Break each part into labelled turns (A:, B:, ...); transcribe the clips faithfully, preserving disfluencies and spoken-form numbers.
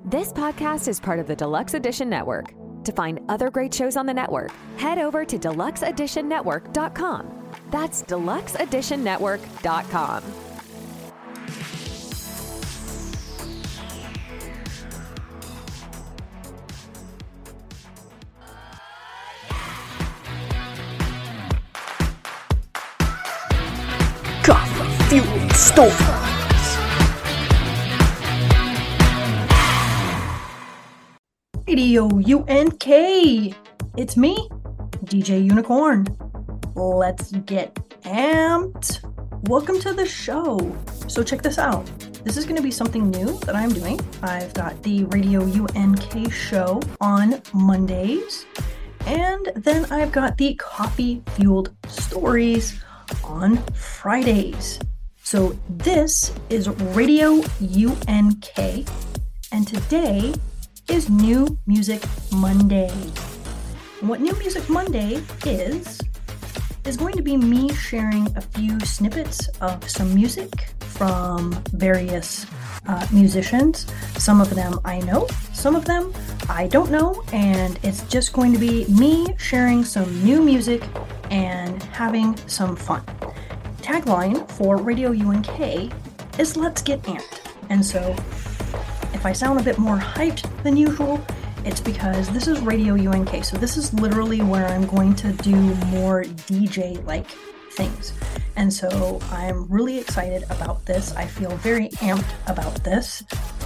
A: This podcast is part of the Deluxe Edition Network. To find other great shows on the network, head over to deluxe edition network dot com. That's deluxe edition network dot com.
B: Coffee Fueled Stories. Radio U N K. It's me, D J Unicorn. Let's get amped. Welcome to the show. So check this out. This is going to be something new that I'm doing. I've got the Radio U N K show on Mondays, and then I've got the Coffee Fueled Stories on Fridays. So this is Radio U N K, and today is New Music Monday. And what New Music Monday is, is going to be me sharing a few snippets of some music from various uh, musicians. Some of them I know, some of them I don't know, and it's just going to be me sharing some new music and having some fun. Tagline for Radio U N K is Let's Get Amped. And so if I sound a bit more hyped than usual, it's because this is Radio U N K. So this is literally where I'm going to do more D J-like things. And so I'm really excited about this. I feel very amped about this.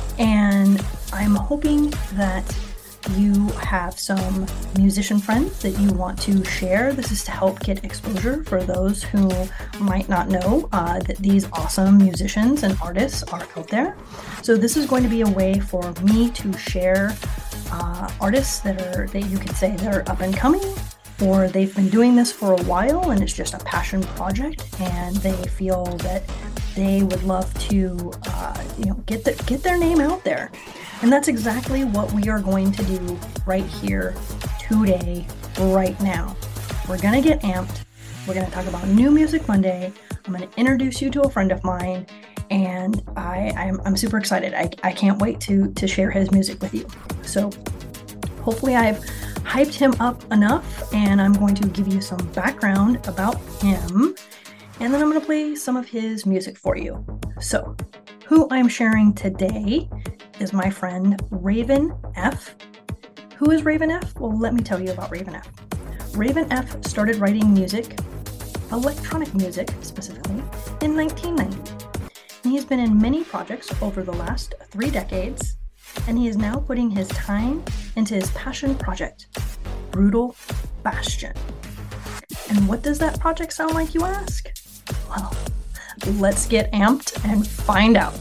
B: And I'm hoping that you have some musician friends that you want to share. This is to help get exposure for those who might not know uh, that these awesome musicians and artists are out there. So this is going to be a way for me to share uh, artists that are, that you could say they're up and coming, or they've been doing this for a while and it's just a passion project and they feel that they would love to uh, you know, get, the, get their name out there. And that's exactly what we are going to do right here today, right now. We're going to get amped. We're going to talk about New Music Monday. I'm going to introduce you to a friend of mine, and I, I'm, I'm super excited. I, I can't wait to, to share his music with you. So hopefully I've hyped him up enough, and I'm going to give you some background about him, and then I'm going to play some of his music for you. So who I'm sharing today is my friend Raven F. Who is Raven F? Well, let me tell you about Raven F. Raven F started writing music, electronic music specifically, in nineteen ninety. And he's been in many projects over the last three decades, and he is now putting his time into his passion project, Brutal Bastion. And what does that project sound like, you ask? Well, let's get amped and find out.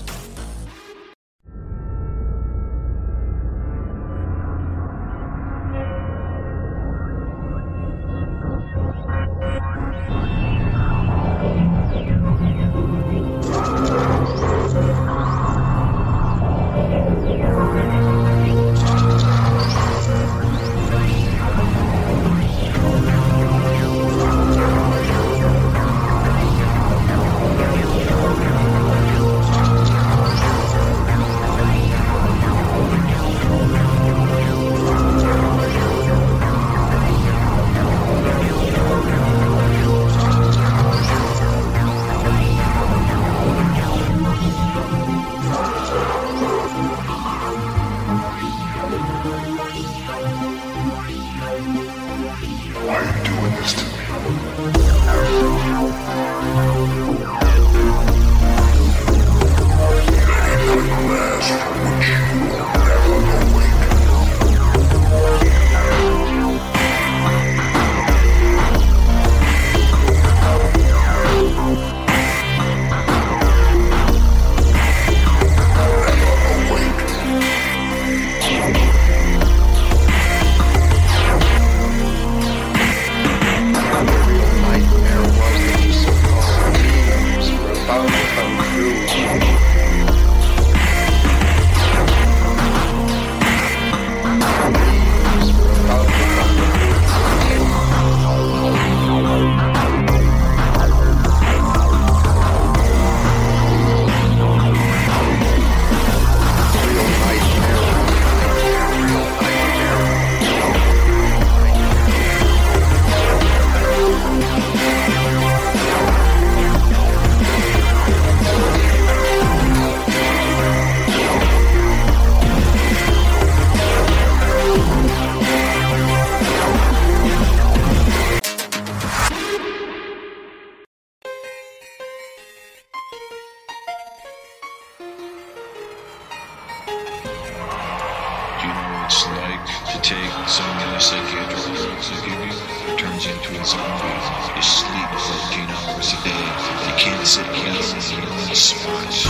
C: take some of the other psychiatric drugs they give you, it turns you into a zombie. You sleep fourteen hours a day. You can't sit easy. You're on a sponge.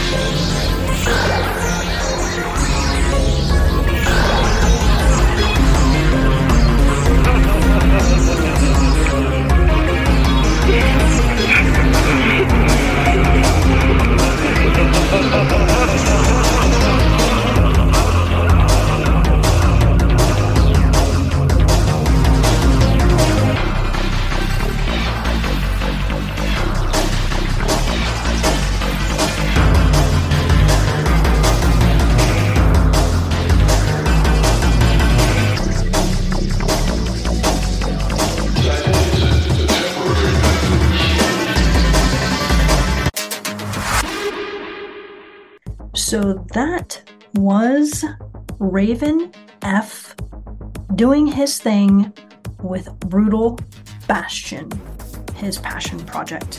B: So that was Raven F doing his thing with Brutal Bastion, his passion project.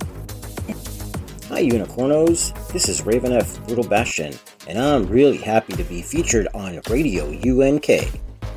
D: Hi Unicornos, this is Raven F Brutal Bastion, and I'm really happy to be featured on Radio U N K.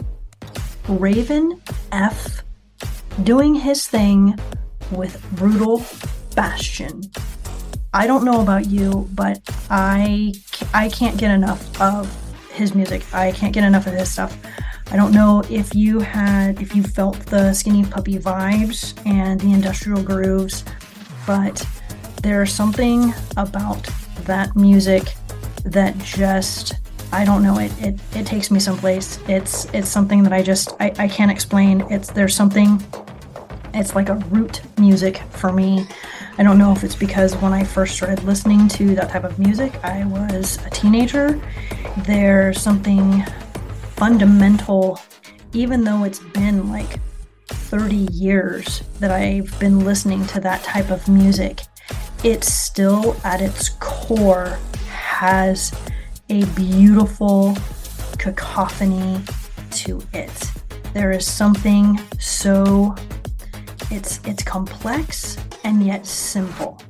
B: Raven F doing his thing with Brutal Bastion. I don't know about you, but I, I can't get enough of his music. I can't get enough of his stuff. I don't know if you had, if you felt the Skinny Puppy vibes and the industrial grooves, but there's something about that music that just, I don't know, it, it, it takes me someplace. It's, it's something that I just, I, I can't explain. It's, there's something, it's like a root music for me. I don't know if it's because when I first started listening to that type of music, I was a teenager. There's something fundamental, even though it's been like thirty years that I've been listening to that type of music, it still at its core has a beautiful cacophony to it. There is something so, it's it's complex and yet simple.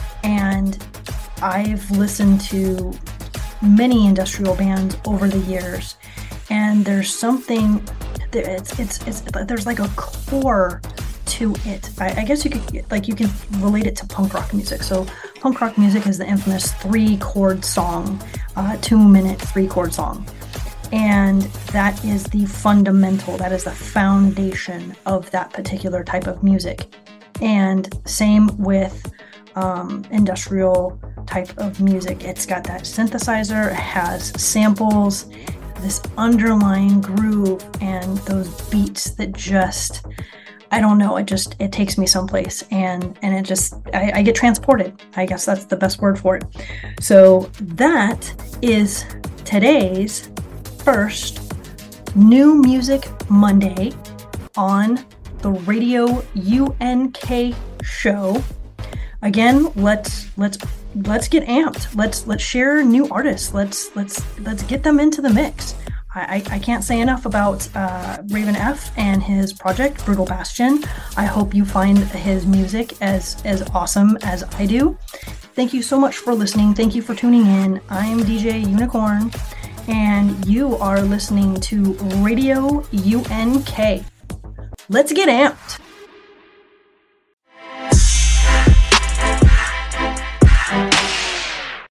B: And I've listened to many industrial bands over the years, and there's something, it's it's it's there's like a core to it. I, I guess you could like you can relate it to punk rock music. So punk rock music is the infamous three chord song, uh, two minute three chord song. And that is the fundamental, that is the foundation of that particular type of music. And same with um, industrial type of music. It's got that synthesizer, it has samples, this underlying groove, and those beats that just, I don't know, it just, it takes me someplace, and, and it just, I, I get transported. I guess that's the best word for it. So that is today's first New Music Monday on the Radio U N K show. Again, let's let's let's get amped. Let's let's share new artists. Let's let's let's get them into the mix. I, I, I can't say enough about uh, Raven F and his project Brutal Bastion. I hope you find his music as as awesome as I do. Thank you so much for listening. Thank you for tuning in. I'm D J Unicorn, and you are listening to Radio U N K. Let's get amped.